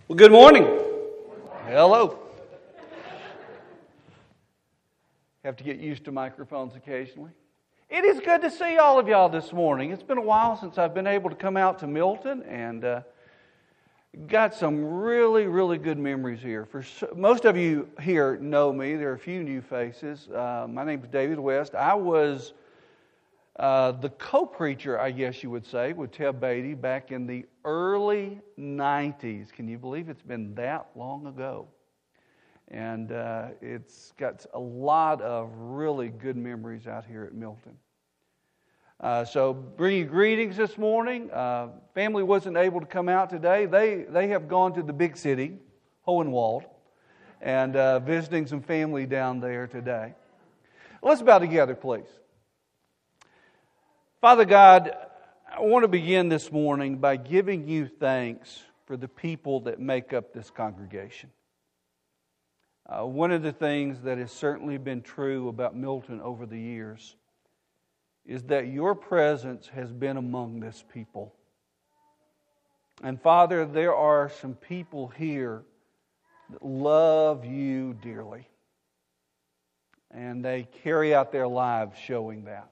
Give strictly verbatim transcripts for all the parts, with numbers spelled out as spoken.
Well, good morning. Hello. Have to get used to microphones occasionally. It is good to see all of y'all this morning. It's been a while since I've been able to come out to Milton, and uh, got some really, really good memories here. For so, most of you here know me. There are a few new faces. Uh, my name is David West. I was uh, the co-preacher, I guess you would say, with Ted Beatty back in the early nineties. Can you believe it's been that long ago? And uh, it's got a lot of really good memories out here at Milton. Uh, so bring you greetings this morning. Uh, family wasn't able to come out today. They they have gone to the big city, Hohenwald, and uh, visiting some family down there today. Let's bow together, please. Father God, I want to begin this morning by giving you thanks for the people that make up this congregation. Uh, one of the things that has certainly been true about Milton over the years is that your presence has been among this people. And Father, there are some people here that love you dearly. And they carry out their lives showing that.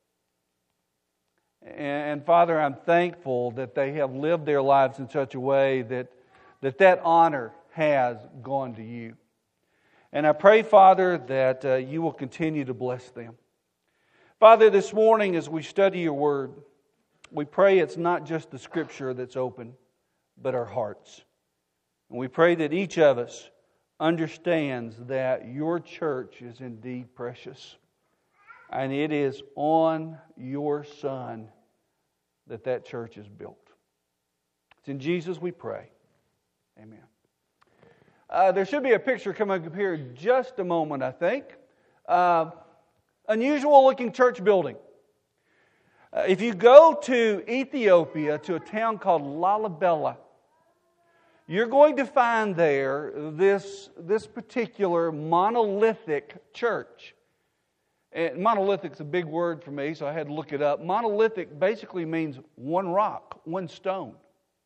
And Father, I'm thankful that they have lived their lives in such a way that that, that honor has gone to you. And I pray, Father, that uh, you will continue to bless them. Father, this morning as we study your word, we pray it's not just the scripture that's open, but our hearts. And we pray that each of us understands that your church is indeed precious. And it is on your Son that that church is built. It's in Jesus we pray. Amen. Uh, there should be a picture coming up here in just a moment, I think. Uh, unusual looking church building. Uh, if you go to Ethiopia, to a town called Lalibela, you're going to find there this, this particular monolithic church. And monolithic's a big word for me, so I had to look it up. Monolithic basically means one rock, one stone.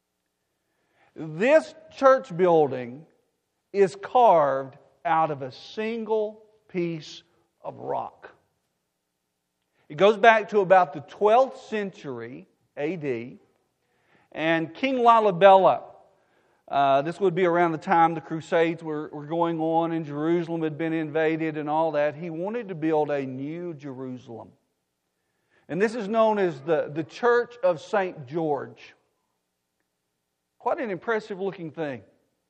This church building is carved out of a single piece of rock. It goes back to about the twelfth century A D, and King Lalibela, uh, this would be around the time the Crusades were, were going on and Jerusalem had been invaded and all that. He wanted to build a new Jerusalem. And this is known as the, the Church of Saint George. Quite an impressive looking thing.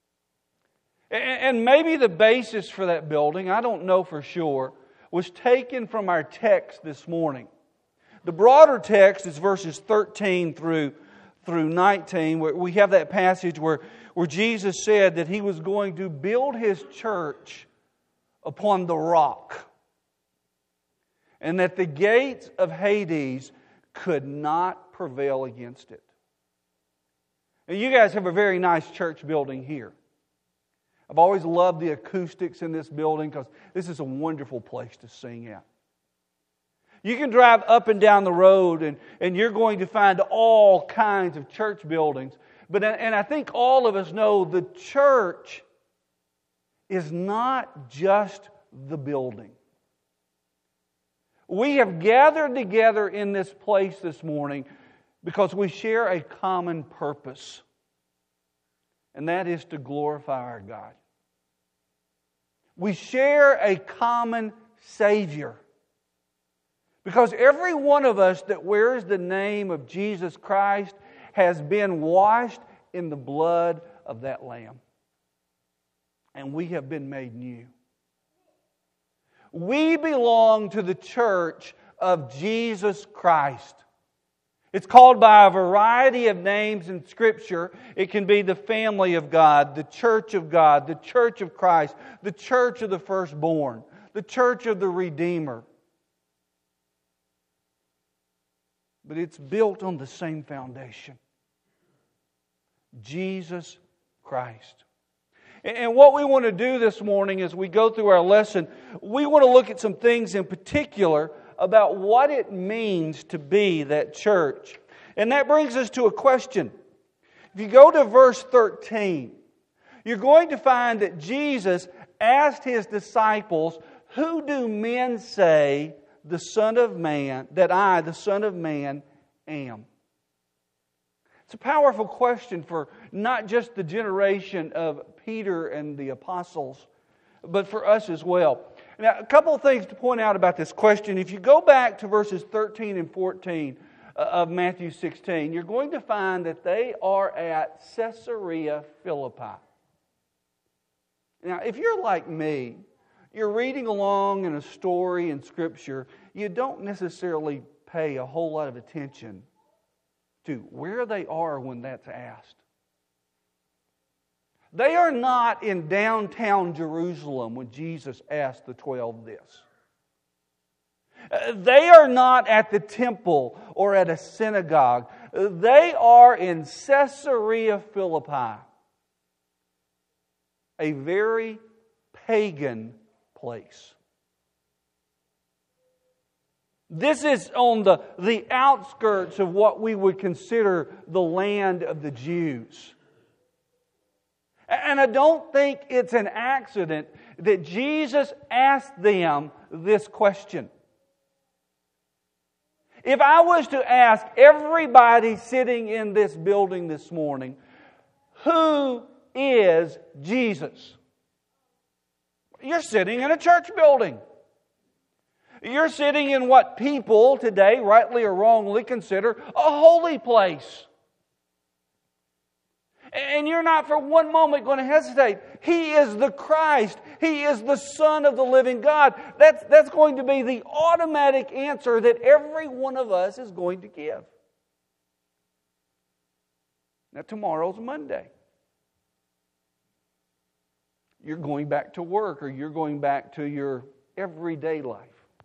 And maybe the basis for that building, I don't know for sure, was taken from our text this morning. The broader text is verses thirteen through, through nineteen, where we have that passage where, where Jesus said that He was going to build His church upon the rock. And that the gates of Hades could not prevail against it. And you guys have a very nice church building here. I've always loved the acoustics in this building because this is a wonderful place to sing at. You can drive up and down the road and, and you're going to find all kinds of church buildings. But and I think all of us know the church is not just the building. We have gathered together in this place this morning because we share a common purpose. And that is to glorify our God. We share a common Savior. Because every one of us that wears the name of Jesus Christ has been washed in the blood of that Lamb. And we have been made new. We belong to the church of Jesus Christ. It's called by a variety of names in Scripture. It can be the family of God, the church of God, the church of Christ, the church of the firstborn, the church of the Redeemer. But it's built on the same foundation. Jesus Christ. And what we want to do this morning as we go through our lesson, we want to look at some things in particular about what it means to be that church. And that brings us to a question. If you go to verse thirteen, you're going to find that Jesus asked His disciples, "Who do men say the Son of Man, that I, the Son of Man, am?" It's a powerful question for not just the generation of Peter and the apostles, but for us as well. Now, a couple of things to point out about this question. If you go back to verses thirteen and fourteen of Matthew sixteen, you're going to find that they are at Caesarea Philippi. Now, if you're like me, you're reading along in a story in Scripture, you don't necessarily pay a whole lot of attention to where they are when that's asked. They are not in downtown Jerusalem when Jesus asked the twelve this. They are not at the temple or at a synagogue. They are in Caesarea Philippi, a very pagan place. This is on the, the outskirts of what we would consider the land of the Jews. And I don't think it's an accident that Jesus asked them this question. If I was to ask everybody sitting in this building this morning, who is Jesus? You're sitting in a church building. You're sitting in what people today, rightly or wrongly, consider a holy place. And you're not for one moment going to hesitate. He is the Christ. He is the Son of the living God. That's, that's going to be the automatic answer that every one of us is going to give. Now, tomorrow's Monday. You're going back to work, or you're going back to your everyday life.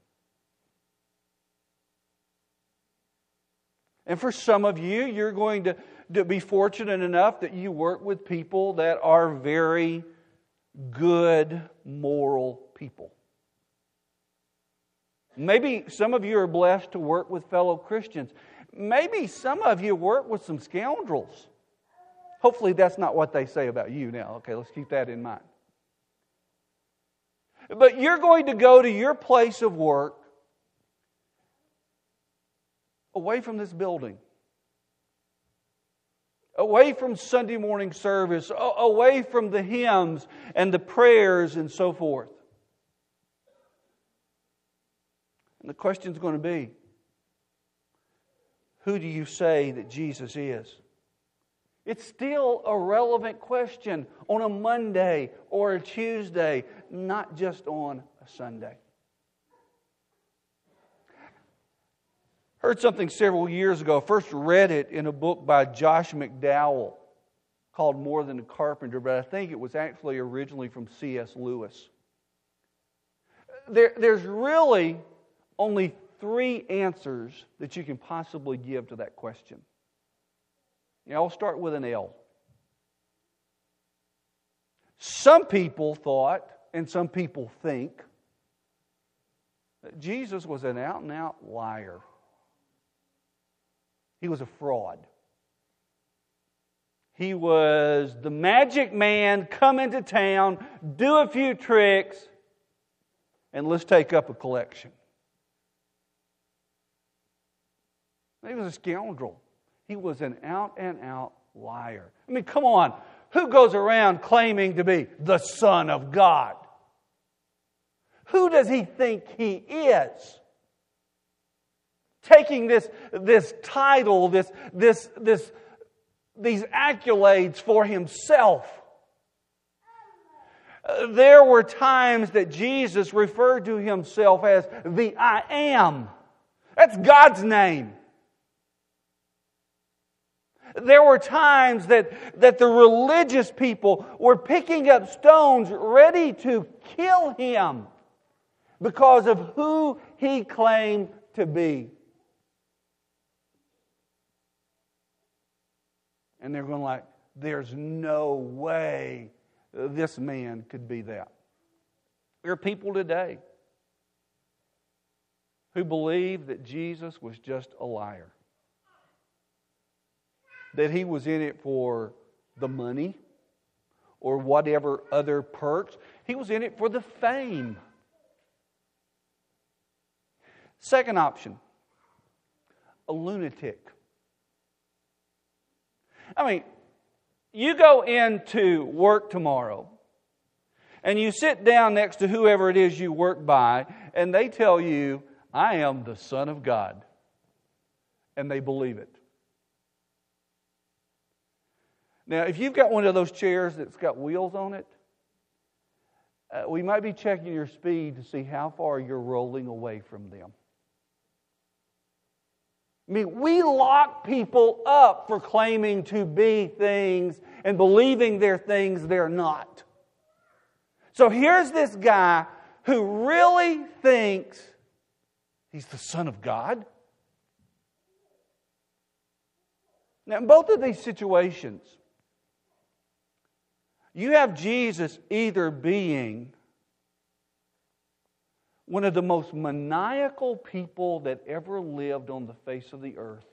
And for some of you, you're going to, to be fortunate enough that you work with people that are very good, moral people. Maybe some of you are blessed to work with fellow Christians. Maybe some of you work with some scoundrels. Hopefully that's not what they say about you now. Okay, let's keep that in mind. But you're going to go to your place of work away from this building, away from Sunday morning service, away from the hymns and the prayers and so forth. And the question's going to be, who do you say that Jesus is? It's still a relevant question on a Monday or a Tuesday, not just on a Sunday. Heard something several years ago. First read it in a book by Josh McDowell called More Than a Carpenter, but I think it was actually originally from C S Lewis. There, there's really only three answers that you can possibly give to that question. Now, I'll start with an L. Some people thought, and some people think, that Jesus was an out-and-out liar. He was a fraud. He was the magic man, come into town, do a few tricks, and let's take up a collection. He was a scoundrel. He was an out-and-out liar. I mean, come on. Who goes around claiming to be the Son of God? Who does he think he is? Taking this, this title, this, this, this, these accolades for himself. Uh, there were times that Jesus referred to himself as the I Am. That's God's name. There were times that, that the religious people were picking up stones ready to kill him because of who he claimed to be. And they're going like, there's no way this man could be that. There are people today who believe that Jesus was just a liar. That he was in it for the money, or whatever other perks. He was in it for the fame. Second option, a lunatic. I mean, you go into work tomorrow and you sit down next to whoever it is you work by and they tell you, I am the Son of God. And they believe it. Now, if you've got one of those chairs that's got wheels on it, uh, we might be checking your speed to see how far you're rolling away from them. I mean, we lock people up for claiming to be things and believing they're things they're not. So here's this guy who really thinks he's the Son of God. Now, in both of these situations, you have Jesus either being one of the most maniacal people that ever lived on the face of the earth,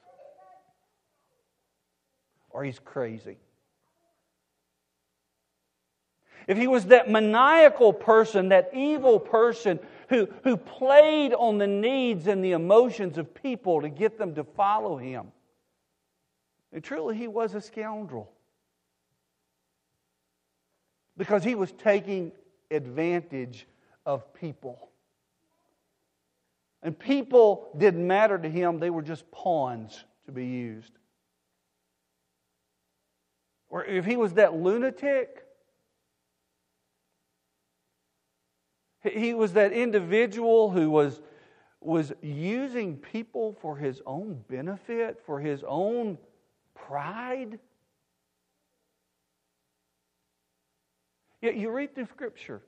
or he's crazy. If he was that maniacal person, that evil person who, who played on the needs and the emotions of people to get them to follow him, and truly he was a scoundrel. Because he was taking advantage of people. And people didn't matter to him, they were just pawns to be used. Or if he was that lunatic, he was that individual who was, was using people for his own benefit, for his own pride. Yet you read through Scripture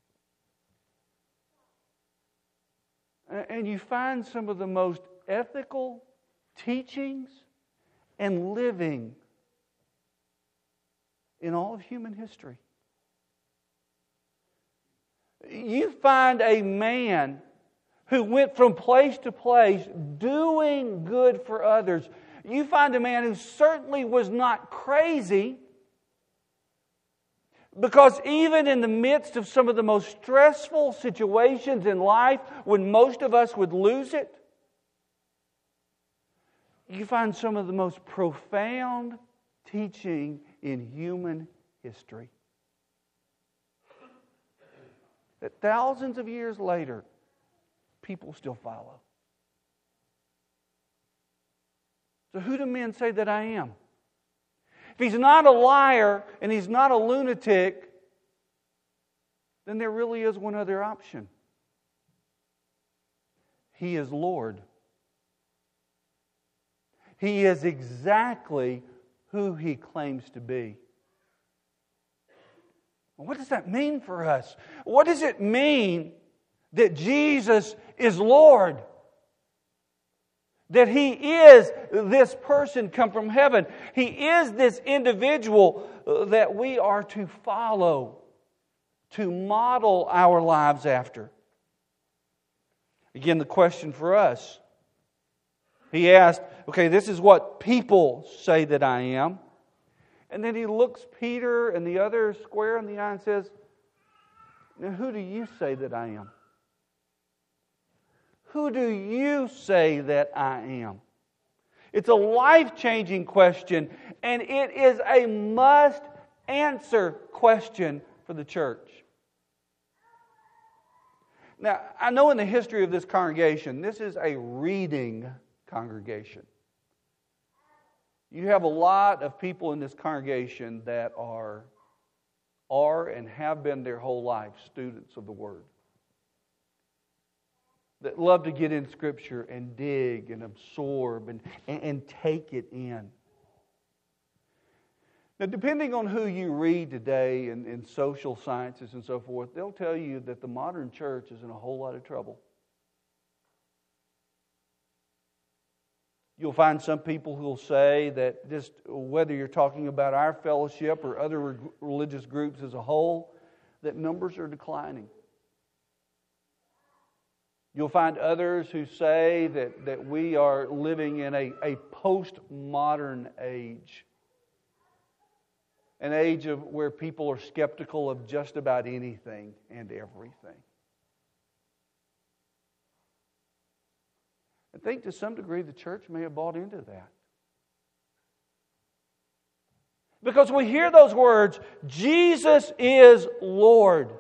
and you find some of the most ethical teachings and living in all of human history. You find a man who went from place to place doing good for others. You find a man who certainly was not crazy, because even in the midst of some of the most stressful situations in life, when most of us would lose it, you find some of the most profound teaching in human history. That thousands of years later, people still follow. So who do men say that I am? If he's not a liar and he's not a lunatic, then there really is one other option. He is Lord. He is exactly who he claims to be. What does that mean for us? What does it mean that Jesus is Lord? That He is this person come from heaven. He is this individual that we are to follow, to model our lives after. Again, the question for us. He asked, okay, this is what people say that I am. And then he looks Peter and the other square in the eye and says, now who do you say that I am? Who do you say that I am? It's a life-changing question, and it is a must-answer question for the church. Now, I know in the history of this congregation, this is a reading congregation. You have a lot of people in this congregation that are, are and have been their whole life students of the Word. That love to get in Scripture and dig and absorb and, and, and take it in. Now, depending on who you read today in, in social sciences and so forth, they'll tell you that the modern church is in a whole lot of trouble. You'll find some people who will say that just whether you're talking about our fellowship or other religious groups as a whole, that numbers are declining. You'll find others who say that, that we are living in a, a postmodern age. an age of where people are skeptical of just about anything and everything. I think to some degree the church may have bought into that. Because we hear those words, Jesus is Lord.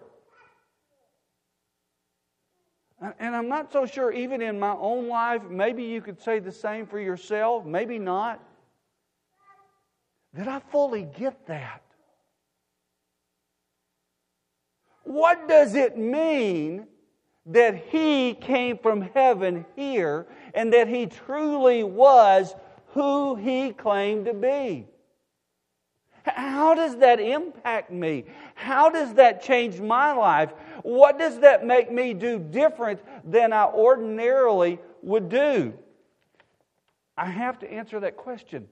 And I'm not so sure, even in my own life, maybe you could say the same for yourself, maybe not, that I fully get that. What does it mean that He came from heaven here and that He truly was who He claimed to be? How does that impact me? How does that change my life? What does that make me do different than I ordinarily would do? I have to answer that question.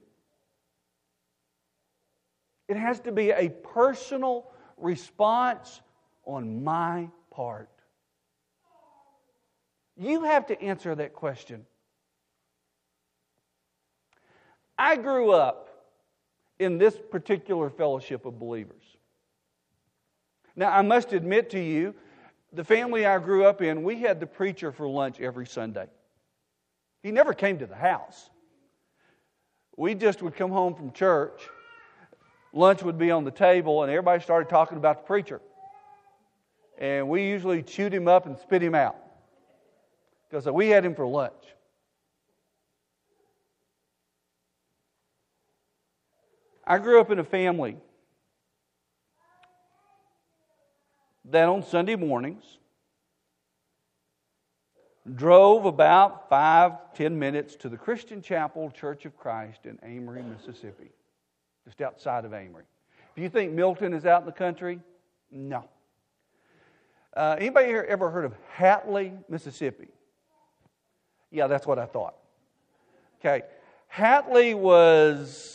It has to be a personal response on my part. You have to answer that question. I grew up in this particular fellowship of believers. Now, I must admit to you, the family I grew up in, we had the preacher for lunch every Sunday. He never came to the house. We just would come home from church, lunch would be on the table, and everybody started talking about the preacher. And we usually chewed him up and spit him out, because we had him for lunch. I grew up in a family that on Sunday mornings drove about five, ten minutes to the Christian Chapel Church of Christ in Amory, Mississippi, just outside of Amory. If you think Milton is out in the country, no. Uh, anybody here ever heard of Hatley, Mississippi? Yeah, that's what I thought. Okay, Hatley was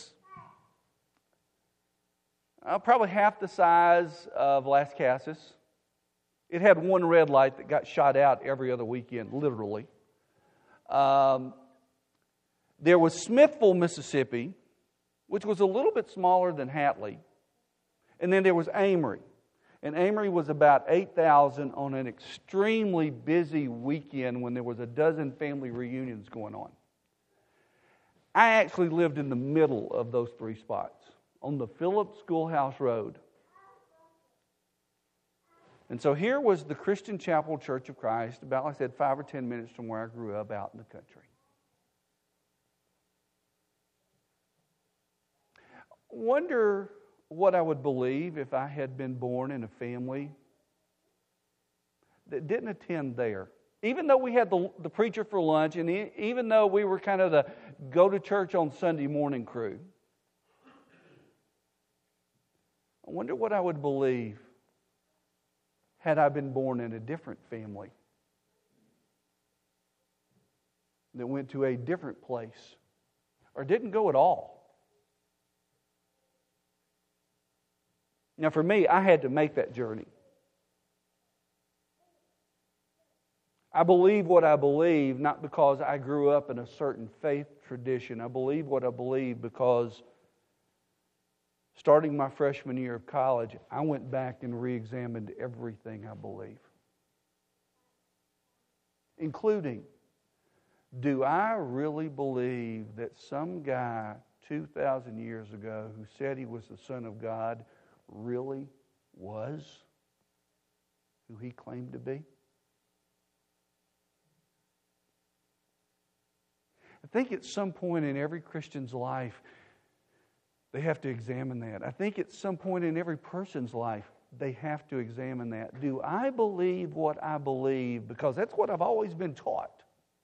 Uh, probably half the size of Las Casas. It had one red light that got shot out every other weekend, literally. Um, there was Smithville, Mississippi, which was a little bit smaller than Hatley. And then there was Amory. And Amory was about eight thousand on an extremely busy weekend when there was a dozen family reunions going on. I actually lived in the middle of those three spots, on the Phillips Schoolhouse Road. And so here was the Christian Chapel Church of Christ, about, like I said, five or ten minutes from where I grew up out in the country. Wonder what I would believe if I had been born in a family that didn't attend there. Even though we had the, the preacher for lunch, and even though we were kind of the go to church on Sunday morning crew, I wonder what I would believe had I been born in a different family that went to a different place or didn't go at all. Now, for me, I had to make that journey. I believe what I believe not because I grew up in a certain faith tradition. I believe what I believe because starting my freshman year of college, I went back and re-examined everything I believe. Including, do I really believe that some guy two thousand years ago who said he was the Son of God really was who he claimed to be? I think at some point in every Christian's life, they have to examine that. I think at some point in every person's life, they have to examine that. Do I believe what I believe? Because that's what I've always been taught.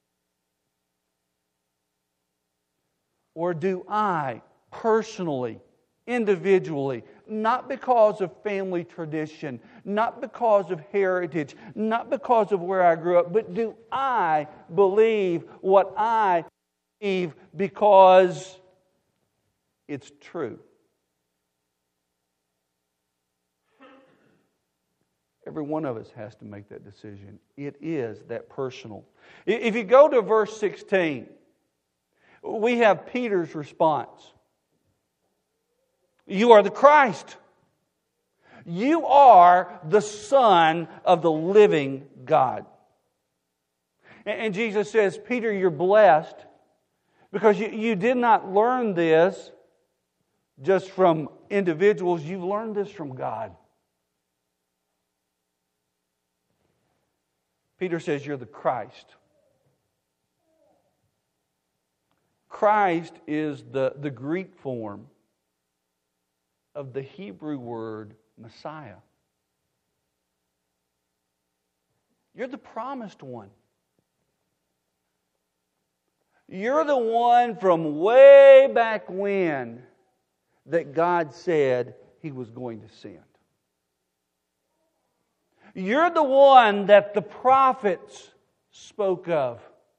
Or do I personally, individually, not because of family tradition, not because of heritage, not because of where I grew up, but do I believe what I believe because it's true? Every one of us has to make that decision. It is that personal. If you go to verse sixteen, we have Peter's response. You are the Christ. You are the Son of the living God. And Jesus says, Peter, you're blessed because you, you did not learn this just from individuals. You've learned this from God. Peter says, you're the Christ. Christ is the, the Greek form of the Hebrew word Messiah. You're the promised one. You're the one from way back when that God said He was going to send. You're the one that the prophets spoke of.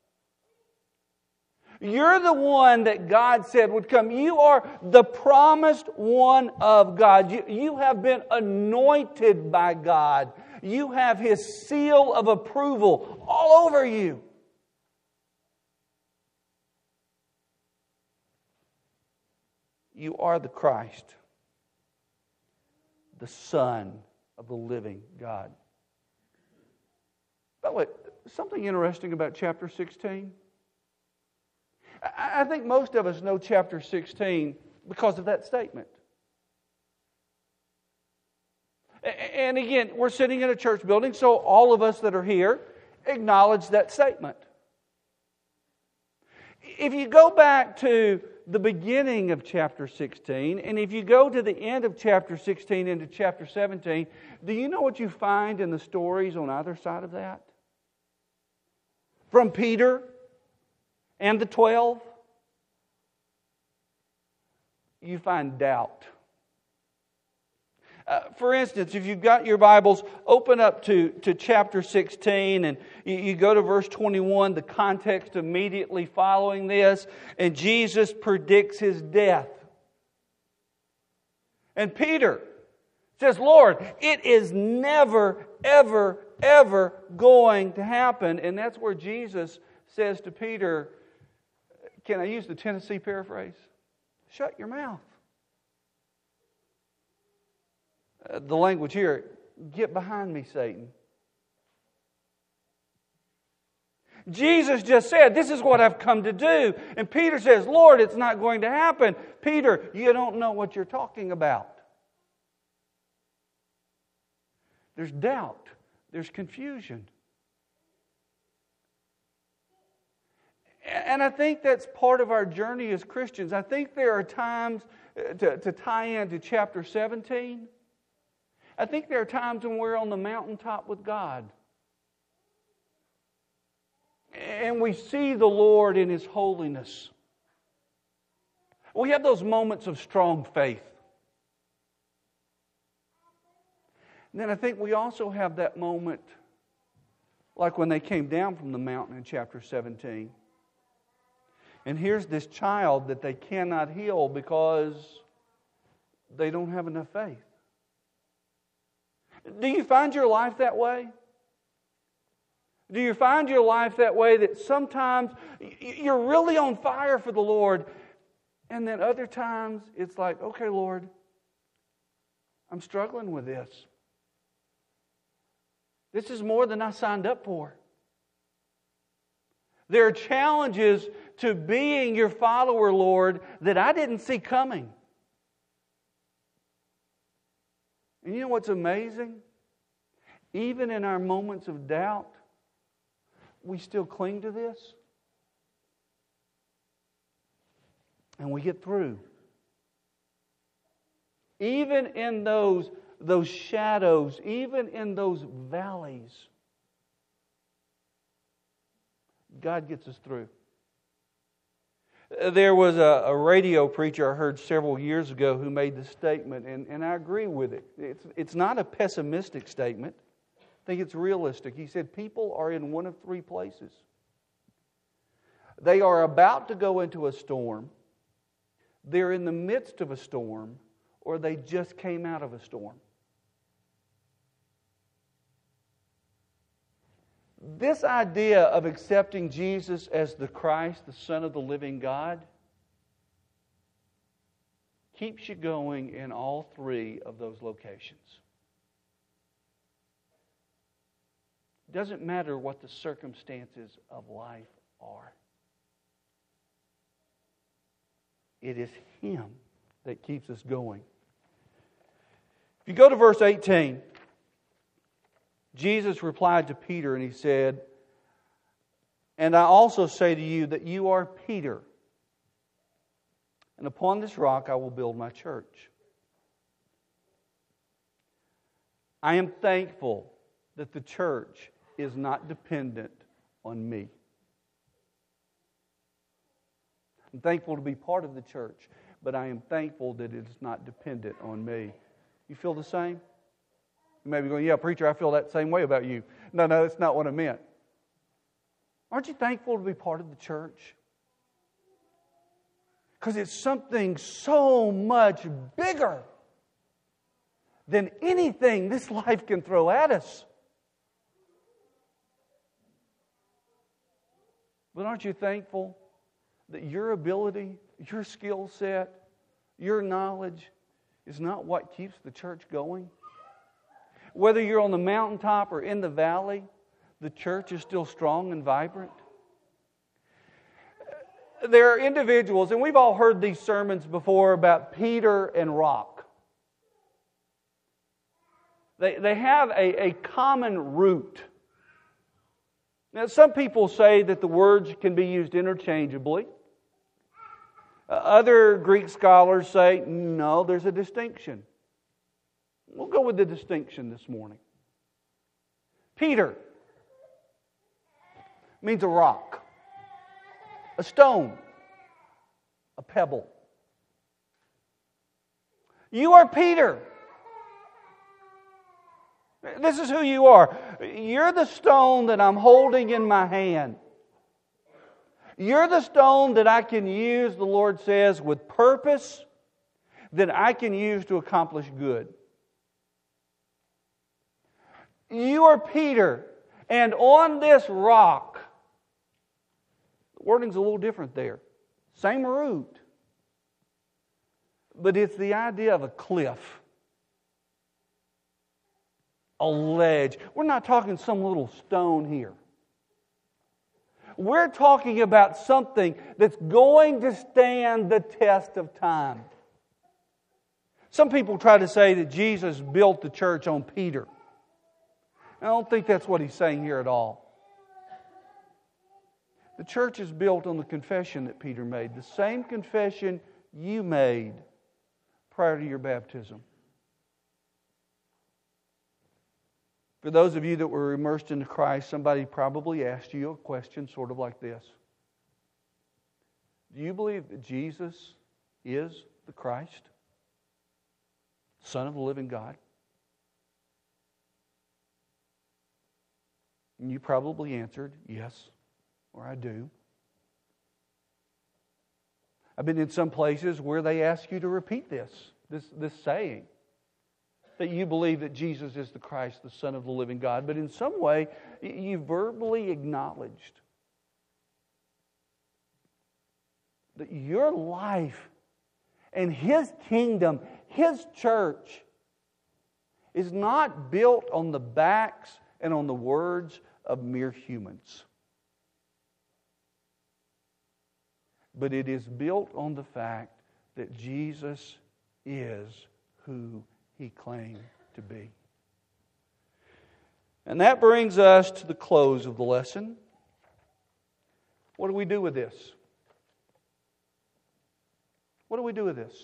You're the one that God said would come. You are the promised one of God. You, you have been anointed by God. You have His seal of approval all over you. You are the Christ, the Son of the living God. By the way, something interesting about chapter sixteen. I think most of us know chapter sixteen because of that statement. And again, we're sitting in a church building, so all of us that are here acknowledge that statement. If you go back to the beginning of chapter sixteen, and if you go to the end of chapter sixteen into chapter seventeen, do you know what you find in the stories on either side of that? From Peter and the twelve, you find doubt. Uh, for instance, if you've got your Bibles, open up to, to chapter sixteen and you, you go to verse twenty-one, the context immediately following this, and Jesus predicts His death. And Peter says, Lord, it is never, ever, ever going to happen. And that's where Jesus says to Peter, can I use the Tennessee paraphrase? Shut your mouth. Uh, the language here, get behind me, Satan. Jesus just said, this is what I've come to do. And Peter says, Lord, it's not going to happen. Peter, you don't know what you're talking about. There's doubt. There's confusion. And I think that's part of our journey as Christians. I think there are times, to, to tie into chapter seventeen, I think there are times when we're on the mountaintop with God. And we see the Lord in His holiness. We have those moments of strong faith. And then I think we also have that moment like when they came down from the mountain in chapter seventeen. And here's this child that they cannot heal because they don't have enough faith. Do you find your life that way? Do you find your life that way that sometimes you're really on fire for the Lord, and then other times it's like, okay, Lord, I'm struggling with this. This is more than I signed up for. There are challenges to being your follower, Lord, that I didn't see coming. And you know what's amazing? Even in our moments of doubt, we still cling to this. And we get through. Even in those, those shadows, even in those valleys, God gets us through. There was a, a radio preacher I heard several years ago who made this statement, and, and I agree with it. It's, it's not a pessimistic statement. I think it's realistic. He said, people are in one of three places. They are about to go into a storm, they're in the midst of a storm, or they just came out of a storm. This idea of accepting Jesus as the Christ, the Son of the living God, keeps you going in all three of those locations. It doesn't matter what the circumstances of life are. It is Him that keeps us going. If you go to verse eighteen, Jesus replied to Peter and He said, "And I also say to you that you are Peter, and upon this rock I will build my church." I am thankful that the church is not dependent on me. I'm thankful to be part of the church, but I am thankful that it is not dependent on me. You feel the same? You may be going, "Yeah, preacher, I feel that same way about you." No, no, that's not what I meant. Aren't you thankful to be part of the church? Because it's something so much bigger than anything this life can throw at us. But aren't you thankful that your ability, your skill set, your knowledge is not what keeps the church going? Whether you're on the mountaintop or in the valley, the church is still strong and vibrant. There are individuals, and we've all heard these sermons before about Peter and rock. They, they have a, a common root. Now, some people say that the words can be used interchangeably. Uh, other Greek scholars say, no, there's a distinction. We'll go with the distinction this morning. Peter means a rock, a stone, a pebble. You are Peter. This is who you are. You're the stone that I'm holding in my hand. You're the stone that I can use, the Lord says, with purpose, that I can use to accomplish good. You are Peter, and on this rock, the wording's a little different there. Same root, but it's the idea of a cliff. A ledge. We're not talking some little stone here. We're talking about something that's going to stand the test of time. Some people try to say that Jesus built the church on Peter. I don't think that's what he's saying here at all. The church is built on the confession that Peter made, the same confession you made prior to your baptism. For those of you that were immersed into Christ, somebody probably asked you a question sort of like this. Do you believe that Jesus is the Christ, Son of the living God? And you probably answered, yes, or I do. I've been in some places where they ask you to repeat this, this, this saying. That you believe that Jesus is the Christ, the Son of the living God. But in some way, you verbally acknowledged that your life and His kingdom, His church, is not built on the backs and on the words of mere humans. But it is built on the fact that Jesus is who He claimed to be. And that brings us to the close of the lesson. What do we do with this? What do we do with this?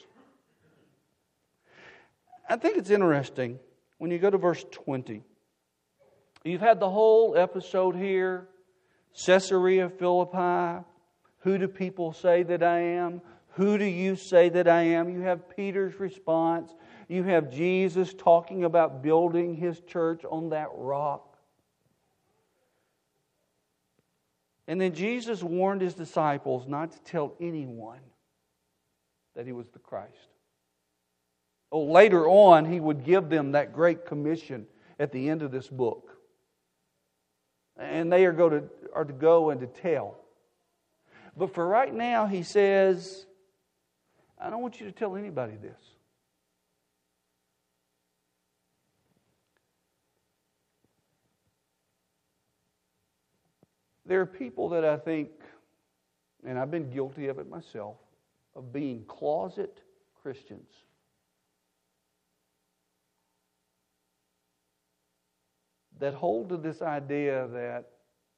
I think it's interesting when you go to verse twenty. You've had the whole episode here, Caesarea Philippi. Who do people say that I am? Who do you say that I am? You have Peter's response. You have Jesus talking about building His church on that rock. And then Jesus warned His disciples not to tell anyone that He was the Christ. Oh, later on, He would give them that great commission at the end of this book. And they are, go to, are to go and to tell. But for right now, He says, I don't want you to tell anybody this. There are people that I think, and I've been guilty of it myself, of being closet Christians. That hold to this idea that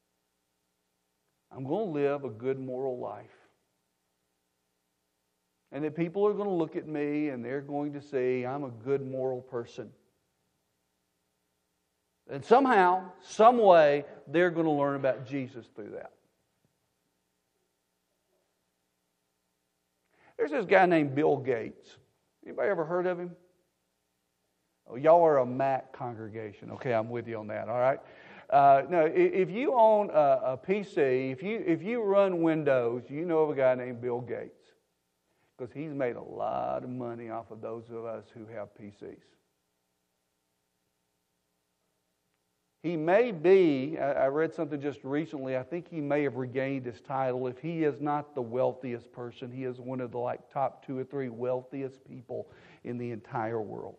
I'm going to live a good moral life. And that people are going to look at me and they're going to say I'm a good moral person. And somehow, some way, they're going to learn about Jesus through that. There's this guy named Bill Gates. Anybody ever heard of him? Oh, y'all are a Mac congregation. Okay, I'm with you on that, all right? Uh, no, if you own a, a P C, if you if you run Windows, you know of a guy named Bill Gates. Because he's made a lot of money off of those of us who have P Cs. He may be, I read something just recently, I think he may have regained his title. If he is not the wealthiest person, he is one of the like top two or three wealthiest people in the entire world.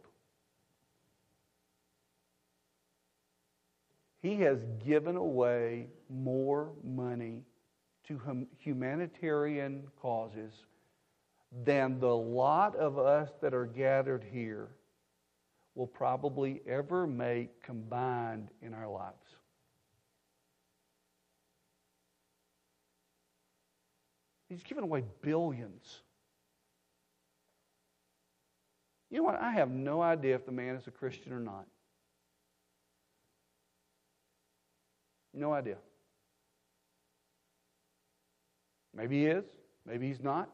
He has given away more money to hum- humanitarian causes than the lot of us that are gathered here will probably ever make combined in our lives. He's given away billions. You know what? I have no idea if the man is a Christian or not. No idea. Maybe he is. Maybe he's not.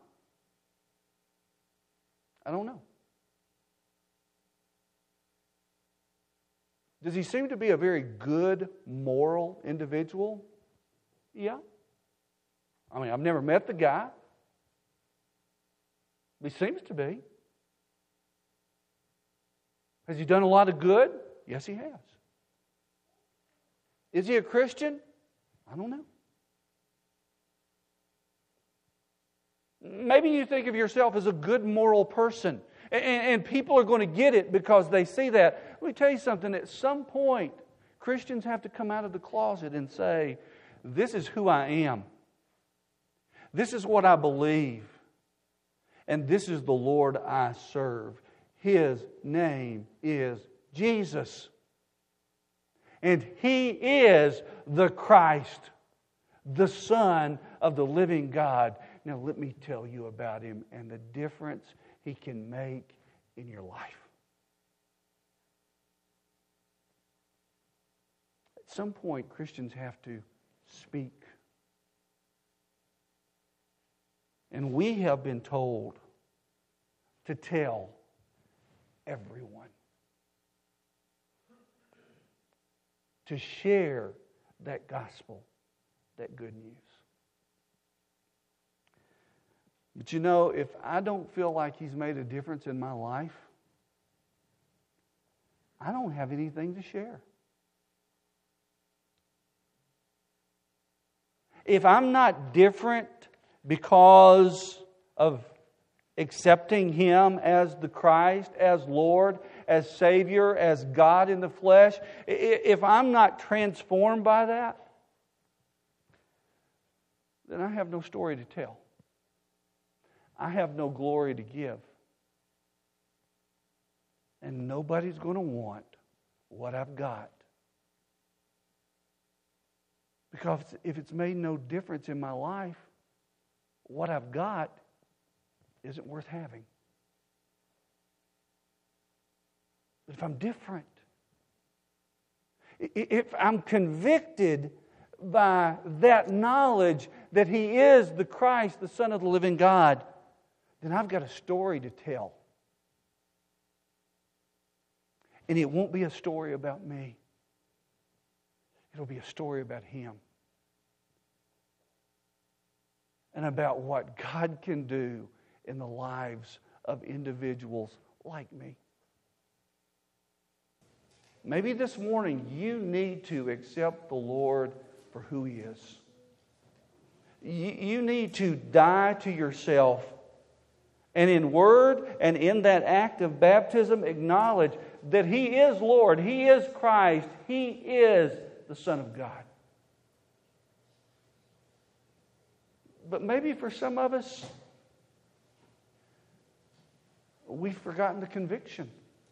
I don't know. Does he seem to be a very good, moral individual? Yeah. I mean, I've never met the guy. He seems to be. Has he done a lot of good? Yes, he has. Is he a Christian? I don't know. Maybe you think of yourself as a good moral person. And, and people are going to get it because they see that. Let me tell you something. At some point, Christians have to come out of the closet and say, this is who I am. This is what I believe. And this is the Lord I serve. His name is Jesus. And He is the Christ, the Son of the living God. Now let me tell you about Him and the difference He can make in your life. At some point, Christians have to speak. And we have been told to tell everyone. To share that gospel, that good news. But you know, if I don't feel like He's made a difference in my life, I don't have anything to share. If I'm not different because of accepting Him as the Christ, as Lord, as Savior, as God in the flesh, if I'm not transformed by that, then I have no story to tell. I have no glory to give. And nobody's going to want what I've got. Because if it's made no difference in my life, what I've got isn't worth having. But if I'm different, if I'm convicted by that knowledge that He is the Christ, the Son of the living God, then I've got a story to tell. And it won't be a story about me. It'll be a story about Him. And about what God can do in the lives of individuals like me. Maybe this morning you need to accept the Lord for who He is. You need to die to yourself And in word and in that act of baptism, acknowledge that He is Lord, He is Christ, He is the Son of God. But maybe for some of us, we've forgotten the conviction.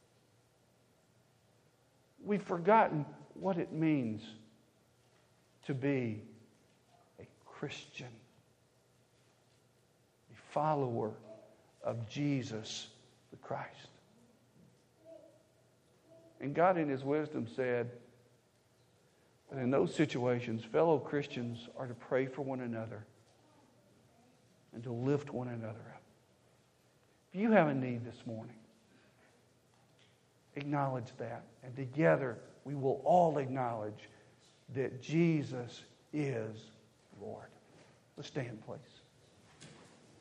We've forgotten what it means to be a Christian, a follower of Jesus the Christ. And God in His wisdom said that in those situations, fellow Christians are to pray for one another and to lift one another up. If you have a need this morning, acknowledge that. And together we will all acknowledge that Jesus is Lord. Let's stand, please.